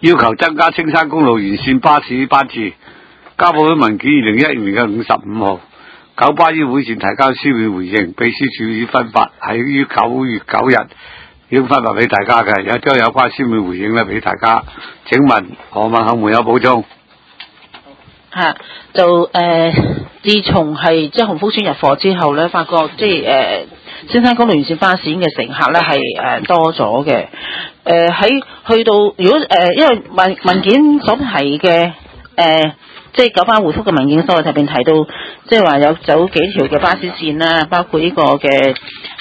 要求增加青山公路沿線巴士班次。交報會文件2012年嘅55號，九巴於會前提交書面回應，秘書處已分發喺於9月9日已經分發俾大家嘅，有將有關書面回應咧俾大家。請問何文後沒有補充？ 自從係即係鴻福村入伙之後咧，發覺即係青山公路沿線巴士嘅乘客咧係多咗嘅。喺去到如果因為文件所提嘅即係九巴回覆嘅文件所入邊提到，即係話有走幾條嘅巴士線啦，包括呢個嘅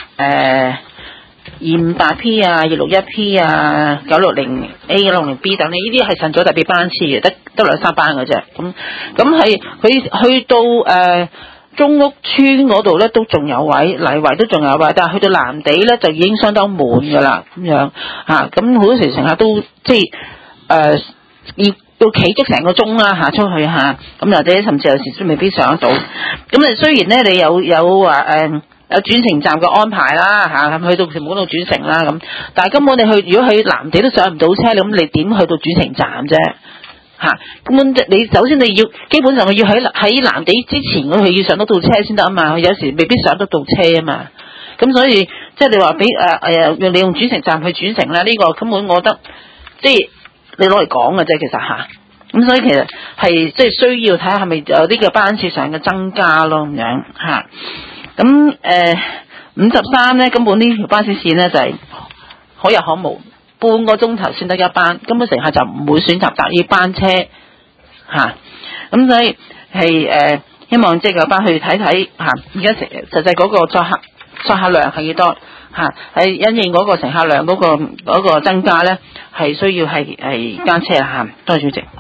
258P 啊、261P 啊、960A、960B 等呢啲係晨早特別班次嘅，得2-3班嘅啫。咁係佢去到中屋村嗰度咧都仲有位，泥圍都仲有位，但係去到藍地咧就已經相當滿㗎啦。咁樣咁好多時乘客都即係要企足成個鐘啦出去咁或者甚至有時都未必上得到。咁雖然咧你有話有轉乘站嘅安排啦去到全部嗰度轉乘啦咁，但係根本你如果去藍地都上唔到車，咁你點去到轉乘站啫？根本你首先你要基本上佢要喺藍地之前佢要上得到車先得啊嘛，有時未必上得到車啊嘛。咁所以即係你話俾你用轉乘站去轉乘咧，呢個根本我覺得即係你攞嚟講嘅啫，其實咁所以其實係即係需要睇下係咪有呢個班次上嘅增加咯咁樣咁53咧根本呢條巴士線咧就係可有可無，半個鐘頭先得一班，根本乘客就唔會選擇搭呢班車咁所以係希望即係九巴去睇睇而家實際嗰個載客量係幾多係因應嗰個乘客量嗰個增加咧係需要係加車啦多謝主席。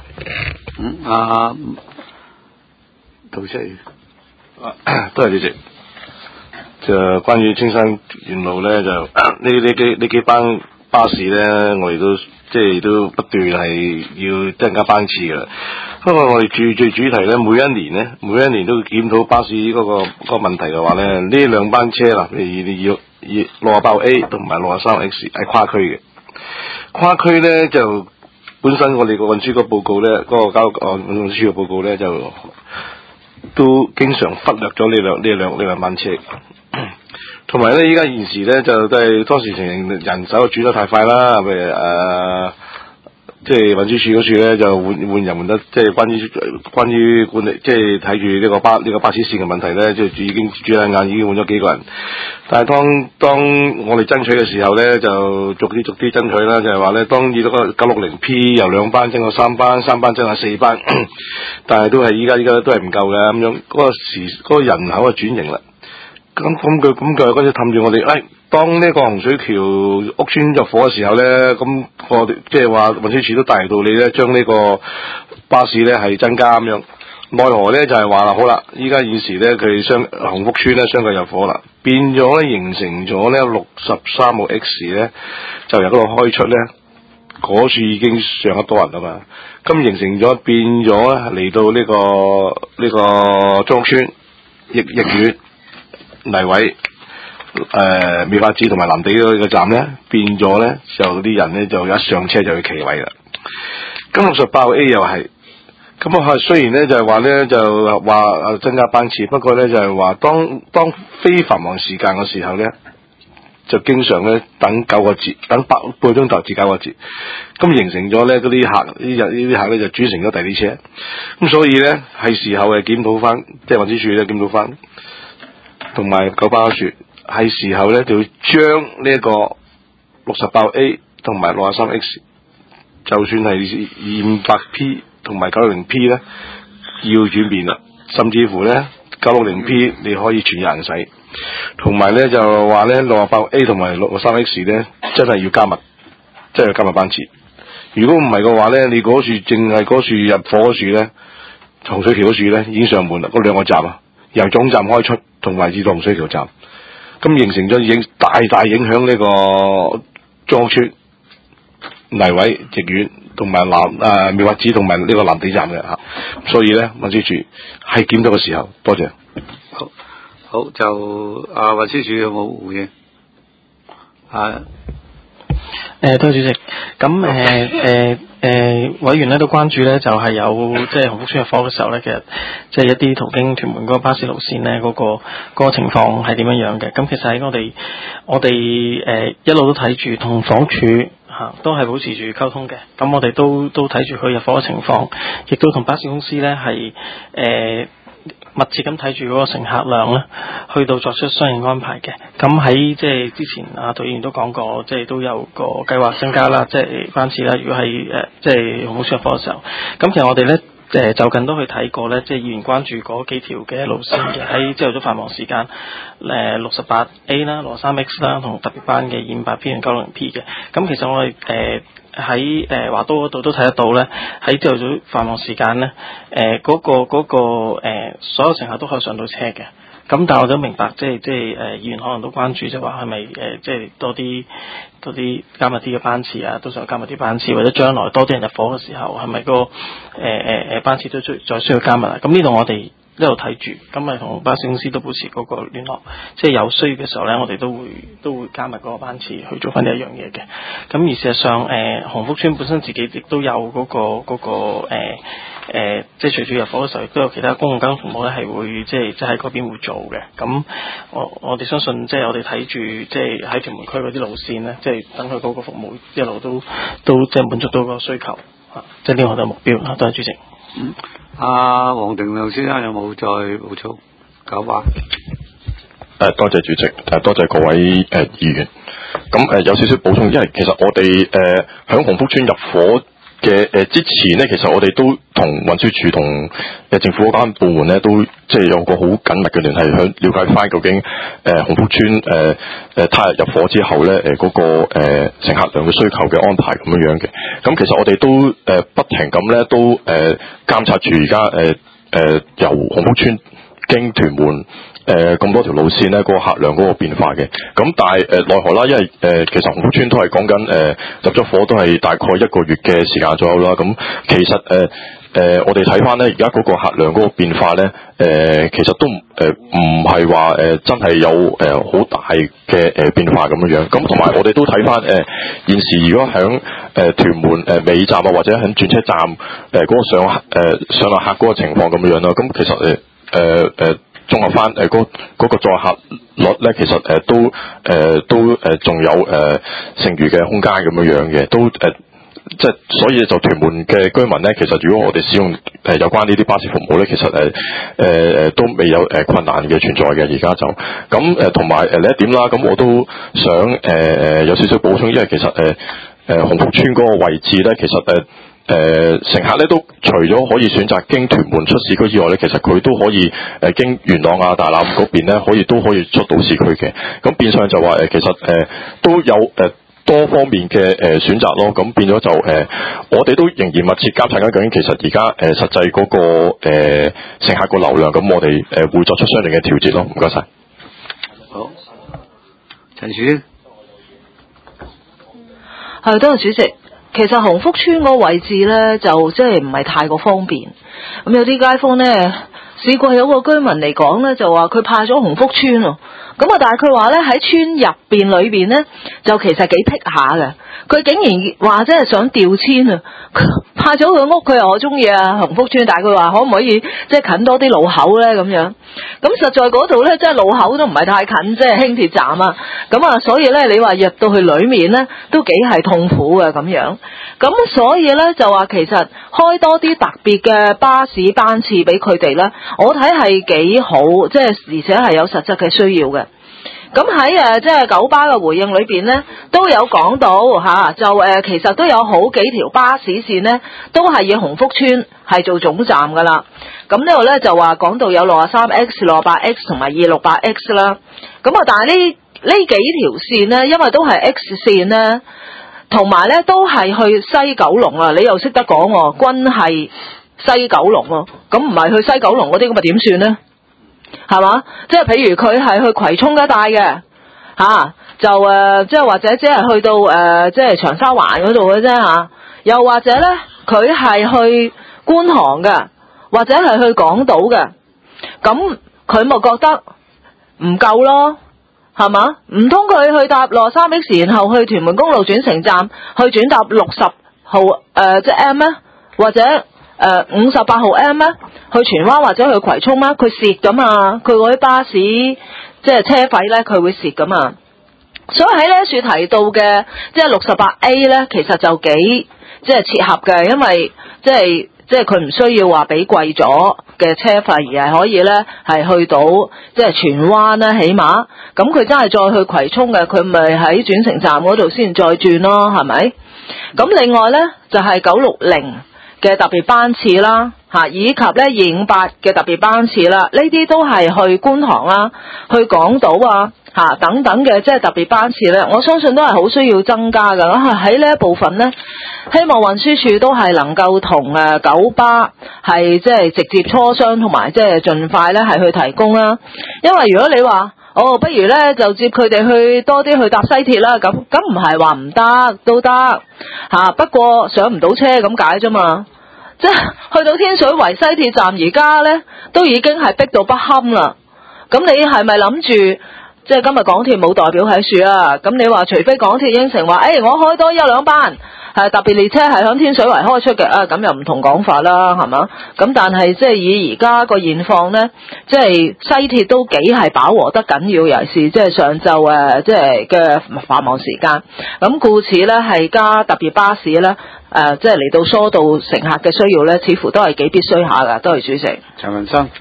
杜生，多謝主席。就關於青山沿路咧，就呢幾班巴士咧，我哋都即係都不斷係要增加班次㗎。不過我哋最主題咧，每一年都檢討巴士嗰個問題嘅話咧，呢兩班車啦，你要68A 同埋63X 係跨區嘅。跨區咧就本身我哋個運輸局報告咧，嗰個運輸局報告咧就都經常忽略咗呢兩班車。同埋咧，依家現時咧就都係當時情形人手轉得太快啦，譬如即係運輸署嗰處咧就換人換得，即係關於管理，即係睇住呢個巴士線嘅問題咧，即係已經轉眼已經換咗幾個人。但係當我哋爭取嘅時候咧，就逐啲爭取啦，就係話咧，當呢個 960P 由2班增到3班，3班增到4班，但係都係依家都係唔夠嘅咁樣，嗰個人口嘅轉型啦。咁佢嗰陣氹住我哋，當呢個洪水橋屋村入伙嘅時候咧，咁我哋即係話運輸署都大道理咧，將呢個巴士咧係增加咁樣。奈何咧就係話啦，好啦，依家現時咧佢洪福村咧相繼入伙啦，變咗咧形成咗咧63號 X 咧就由嗰度開出咧，嗰處已經上得多人啦嘛，咁形成咗變咗嚟到呢個莊村逸苑泥圍妙法寺同埋藍地嗰個站咧，變咗咧就啲人咧就一上車就要企位啦。咁68A 又係，咁雖然咧就係話咧就話增加班次，不過咧就係話當非繁忙時間嘅時候咧，就經常咧等9個字，等半個鐘頭至9個字，咁形成咗咧嗰啲客咧就轉乘咗第二啲車，咁所以咧係時候係檢討翻，即係運輸署咧檢討翻。同埋九巴處係時候咧，就要將呢一個68A 同埋63X， 就算係258P 同埋960P 咧，要轉變啦。甚至乎咧960P 你可以全日行駛，同埋咧就話咧68A 同埋63X 咧，真係要加密，真係要加密班次。如果唔係嘅話咧，你嗰處淨係嗰處入伙嗰處咧，洪水橋嗰處咧已經上滿啦，嗰兩個站啊，由總站開出。同埋至到洪水橋站，咁形成咗大影響呢個莊村、泥圍、逸苑同埋妙法寺同埋呢個藍地站嘅所以咧運輸署係檢討嘅時候，多謝。 好就運輸署有冇回應？ 多謝主席。咁委員咧都關注咧，就係有即係鴻福村入伙嘅時候咧，其實即係一啲途經屯門嗰個巴士路線咧，嗰個情況係點樣嘅？咁其實喺我哋一路都睇住同房署都係保持住溝通嘅。咁我哋都睇住佢入伙嘅情況，亦都同巴士公司咧係密切咁睇住嗰個乘客量咧，去到作出相應安排嘅。咁喺即係之前涂議員都講過，即係都有個計劃增加啦，即係班次啦。如果係即係鴻福村入伙嘅時候，咁其實我哋咧就近都去睇過咧，即係議員關注嗰幾條嘅路線嘅，喺朝頭早繁忙時間68A 啦、63X 啦，同特別班嘅258P 同960P 嘅。咁其實我哋喺華都嗰度都睇得到咧，喺朝頭早繁忙時間咧，嗰個所有乘客都可以上到車嘅。咁但係我都明白，即係議員可能都關注，即係話係咪即係多啲加密啲嘅班次啊，都想加密啲班次，或者將來多啲人入伙嘅時候，係咪個班次都再需要加密啊？咁呢度我哋一路睇住，咁咪同巴士公司都保持嗰個聯絡，即係有需要嘅時候咧，我哋都會加密嗰個班次去做翻呢一樣嘢嘅。咁而事實上，鴻福村本身自己亦都有嗰個即係隨住入伙嘅時候，亦都有其他公共交通服務咧，係會即係喺嗰邊會做嘅。咁我哋相信，即係我哋睇住，即係喺屯門區嗰啲路線咧，即係等佢嗰個服務一路都即係滿足到個需求即係呢個我哋嘅目標。多謝主席。 阿黃定亮先生有冇再補充？98。 多謝主席，多謝各位議員。咁有少少補充，因為其實我哋響鴻福村入伙嘅之前呢，其實我哋都同運輸署同政府嗰間部門呢，都即係有個好緊密嘅聯繫，去了解翻究竟鴻福村他日入伙之後呢，嗰個乘客量嘅需求嘅安排咁樣嘅。咁其實我哋都不停咁呢，都監察住而家由鴻福村經屯門咁多條路線咧，嗰個客量嗰個變化嘅。咁但係奈何啦，因為其實鴻福村都係講緊入咗伙都係大概1個月嘅時間左右啦。咁其實我哋睇翻咧，而家嗰個客量嗰個變化咧，其實都唔係話真係有好大嘅變化咁樣。咁同埋我哋都睇翻現時如果響屯門尾站啊，或者喺轉車站嗰個上落客嗰個情況咁樣啦。咁其實綜合翻嗰個載客率咧，其實都仲有剩餘嘅空間咁樣嘅，都即係所以就屯門嘅居民咧，其實如果我哋使用有關呢啲巴士服務咧，其實都未有困難嘅存在嘅。而家就咁同埋另一點啦，咁我都想有少少補充，因為其實鴻福村嗰個位置咧，其實乘客咧都除咗可以選擇經屯門出市區之外咧，其實佢都可以經元朗啊、大欖嗰邊咧，都可以出到市區嘅。咁變相就話其實都有多方面嘅選擇咯。咁變咗就我哋都仍然密切監察緊究竟其實而家實際嗰個乘客個流量，咁我哋會作出相應嘅調節咯。唔該晒。 好，陳樹英。 係，多謝主席。其實鴻福村個位置咧，就即係唔係太過方便。咁有啲街坊咧，試過有個居民嚟講咧，就話佢派咗鴻福村喎。咁啊，但係佢話咧喺村入邊裏邊咧，就其實幾僻下嘅。佢竟然話即係想調遷啊！派咗佢屋，佢又我中意啊鴻福村，但係佢話可唔可以即係近多啲路口咧咁樣？咁實在嗰度咧，即係路口都唔係太近，即係輕鐵站啊。咁啊，所以咧，你話入到去裏面咧，都幾係痛苦嘅咁樣。咁所以咧就話其實開多啲特別嘅巴士班次俾佢哋咧，我睇係幾好，即係而且係有實質嘅需要嘅。咁喺即係九巴嘅回應裏邊咧，都有講到就其實都有好幾條巴士線咧，都係以鴻福村係做總站噶啦。咁呢度咧就話講到有63X、68X 同埋268X 啦。咁啊，但係呢幾條線咧，因為都係 X 線咧，同埋咧都係去西九龍啊。你又識得講喎，均係西九龍喎。咁唔係去西九龍嗰啲，咁啊點算咧？係嘛？即係譬如佢係去葵涌一帶嘅就即係或者只係去到即係長沙灣嗰度嘅啫又或者咧佢係去觀塘嘅，或者係去港島嘅，咁佢咪覺得唔夠咯？係嘛？唔通佢去搭63X，然後去屯門公路轉乘站去轉搭60號即係 M 咩？ 或者58號 M 咧，去荃灣或者去葵涌咩？佢蝕噶嘛，佢嗰啲巴士即係車費咧，佢會蝕噶嘛。所以喺呢一處提到嘅即係68A 咧，其實就幾即係切合嘅，因為即係佢唔需要話俾貴咗嘅車費，而係可以咧係去到即係荃灣啦，起碼咁佢真係再去葵涌嘅，佢咪喺轉乘站嗰度先再轉咯，係咪？咁另外咧就係960嘅特別班次啦，以及咧258嘅特別班次啦，呢啲都係去觀塘啦、去港島啊、等等嘅即係特別班次咧，我相信都係好需要增加噶。喺呢一部分咧，希望運輸署都係能夠同九巴係即係直接磋商，同埋即係盡快咧係去提供啦。因為如果你話不如咧就接佢哋去多啲去搭西鐵啦，咁唔係話唔得，都得不過上唔到車咁解啫嘛。即係去到天水圍西鐵站而家咧都已經係逼到不堪啦。咁你係咪諗住即係今日港鐵冇代表喺處啊？咁你話除非港鐵應承話，我開多1-2班特別列車係響天水圍開出嘅咁又唔同講法啦，係嘛？咁但係即係以而家個現況咧，即係西鐵都幾係飽和得緊要，尤其是即係上晝即係嘅繁忙時間。咁故此咧係加特別巴士咧即係嚟到疏導乘客嘅需要咧，似乎都係幾必須下噶。多謝主席。 陳文生。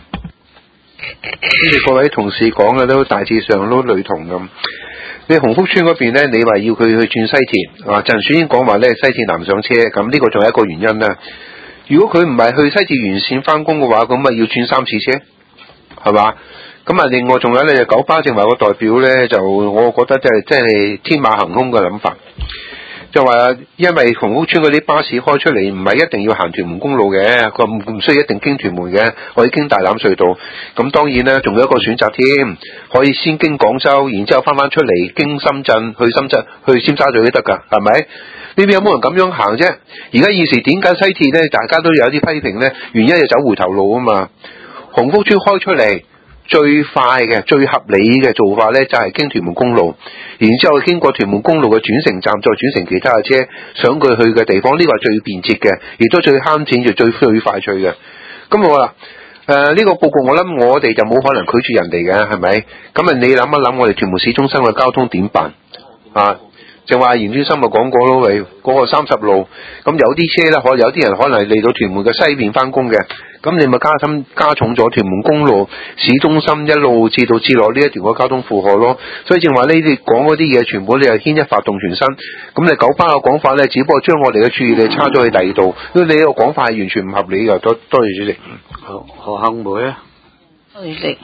各位同事講嘅都大致上都類同咁。你鴻福村嗰邊呢，你話要佢去轉西鐵啊？陳樹英講話呢，西鐵南上車，咁呢個仲有一個原因啦。如果佢唔係去西鐵沿線翻工嘅話，咁咪要轉3次車，係嘛？咁另外仲有呢，九巴正話個代表呢，就我覺得即係天馬行空嘅諗法。就話因為鴻福村嗰啲巴士開出嚟唔係一定要行屯門公路嘅，佢唔需要一定經屯門嘅，可以經大欖隧道。咁當然咧，仲有一個選擇添，可以先經廣州，然之後翻出嚟經深圳去尖沙咀都得㗎，係咪？呢邊有冇人咁樣行啫？而家現時點解西鐵咧，大家都有啲批評咧？原因係走回頭路啊嘛。鴻福村開出嚟最快嘅、最合理嘅做法咧，就係經屯門公路，然之後經過屯門公路嘅轉乘站，再轉乘其他嘅車上佢去嘅地方，呢個係最便捷嘅，亦都最慳錢，就最快脆嘅。咁我話呢個報告，我諗我哋就冇可能拒絕人哋嘅，係咪？咁你諗一諗，我哋屯門市中心嘅交通點辦啊？就話嚴先生咪講過咯，嗰個30路，咁有啲車咧，有啲人可能嚟到屯門嘅西邊翻工嘅，咁你咪加重咗屯門公路市中心一路至到至落呢一條嘅交通負荷咯。所以正話呢啲講嗰啲嘢，全部你係牽一發動全身。咁你九巴嘅講法咧，只不過將我哋嘅注意力差咗去第二度，因為你呢個講法係完全唔合理嘅。多謝主席。 好，何幸梅啊。 多謝主席。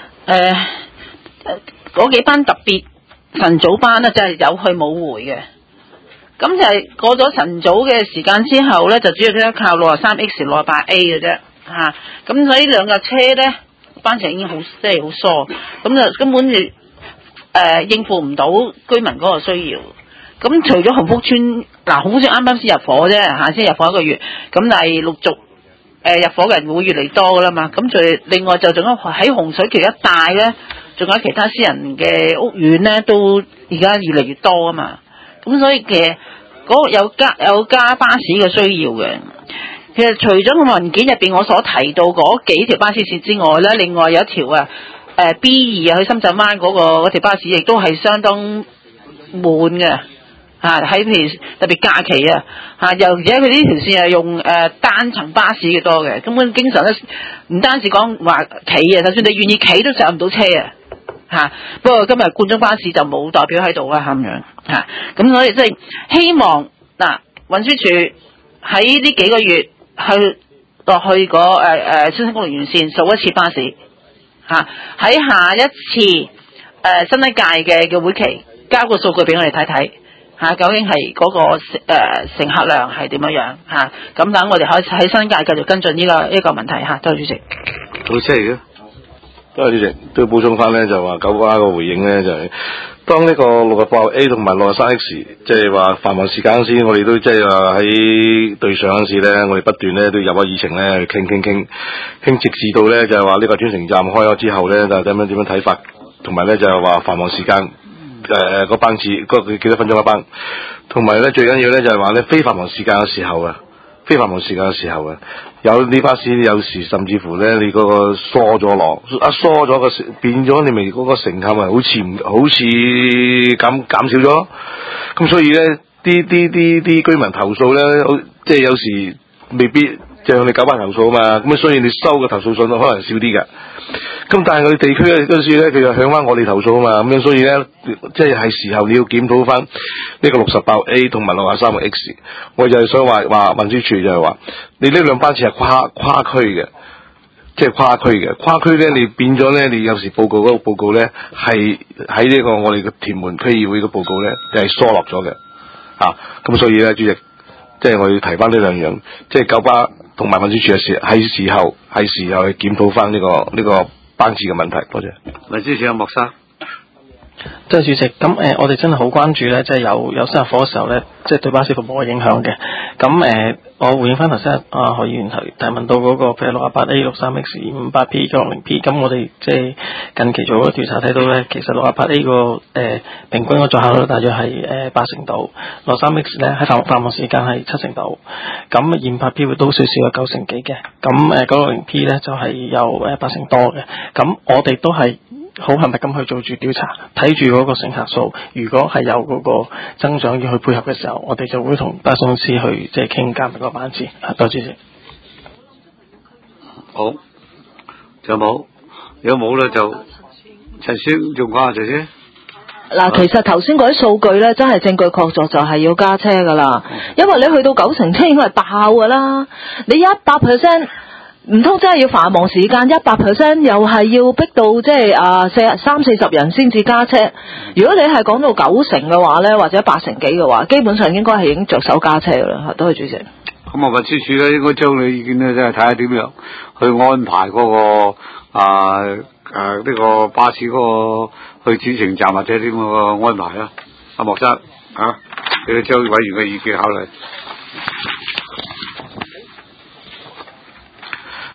嗰幾班特別晨早班咧，就係有去冇回嘅。咁就係過咗晨早嘅時間之後咧，就主要都靠63X、68A 嘅啫嚇。咁所以呢兩架車咧，班程已經好即係好疏，咁就根本就應付唔到居民嗰個需要。咁除咗鴻福村，鴻福村啱啱先入伙啫，先入伙1個月，咁但係陸續入伙嘅人會越嚟越多噶啦嘛。咁另外就仲有喺洪水橋一帶咧，仲有其他私人嘅屋苑咧，都而家越嚟越多啊嘛。咁所以嘅嗰個有加巴士嘅需要嘅。其實除咗個文件入邊我所提到嗰幾條巴士線之外咧，另外有一條B2去深圳灣嗰條巴士亦都係相當滿嘅。喺譬如特別假期又而且佢呢條線係用單層巴士嘅多嘅，根本經常咧唔單止講話企就算你願意企都上唔到車不過今日冠忠巴士就冇代表喺度啦咁樣咁所以即係希望運輸署喺呢幾個月去落去個青山公路沿線數一次巴士喺下一次新一屆嘅會期交個數據俾我哋睇睇。究竟係嗰個乘客量係點樣咁等我哋可以喺新界繼續跟進呢個問題多謝主席。 好車嘅， 多謝主席。都要補充翻咧，就話九巴個回應咧，就係當呢個68A 同埋63X，即係話繁忙時間先，我哋都即係話喺對上嗰時咧，我哋不斷咧都入咗議程咧去傾，直至到咧就係話呢個轉乘站開咗之後咧，就點樣睇法，同埋咧就係話繁忙時間。個班次幾多分鐘一班，同埋咧最緊要咧就係話咧非繁忙時間嘅時候非繁忙時間嘅時候嘅，有啲巴士有時甚至乎咧，你嗰個疏咗落，疏咗個變咗，你咪嗰個乘客咪好似減少咗，咁所以咧啲居民投訴咧，即係有時未必就向你九巴投訴啊嘛，咁所以你收嘅投訴信可能少啲嘅。咁但係我哋地區咧嗰時咧，佢就向翻我哋投訴啊嘛，咁樣所以咧，即係時候你要檢討翻呢個68A 同埋63個 X。我就係想話運輸署就係話，你呢兩班次係跨區嘅，即係跨區嘅。跨區咧，你變咗咧，你有時報告嗰個報告咧，係喺呢個我哋嘅屯門區議會嘅報告咧，係疏落咗嘅。咁所以咧，主席，即係我要提翻呢兩樣，即係九巴同埋運輸署係時候去檢討翻呢個班次嘅問題。多謝。 咪支持阿莫生。 即係主席，咁我哋真係好關注咧，即係有新入伙嘅時候咧，即係對巴士服務嘅影響嘅。咁我回應翻頭先何議員提問到嗰個譬如68A、63X、58P、960P，咁我哋即係近期做嗰個調查睇到咧，其實68A 個平均個載客率大約係80%度，63X 咧喺繁忙時間係70%度，咁28P 會多少少有90%幾嘅，咁960P 咧就係有80%多嘅，咁我哋都係好頻密咁去做住調查，睇住嗰個乘客數，如果係有嗰個增長要去配合嘅時候，我哋就會同巴士公司去即係傾減嗰個班次。多謝。 好，仲有冇？如果冇咧就陳先用講下就先。 嗱，其實頭先嗰啲數據咧，真係證據確鑿，就係要加車噶啦。因為你去到90車應該係爆噶啦，你100%。唔通真係要繁忙時間100%又係要逼到即係30-40人先至加車？如果你係講到90%嘅話咧，或者80%幾嘅話，基本上應該係已經着手加車噶啦。多謝主席。 咁我運輸署咧應該將你意見咧，即係睇下點樣去安排嗰個呢個巴士嗰個去轉乘站或者點個安排啦。阿莫生你將委員嘅意見考慮。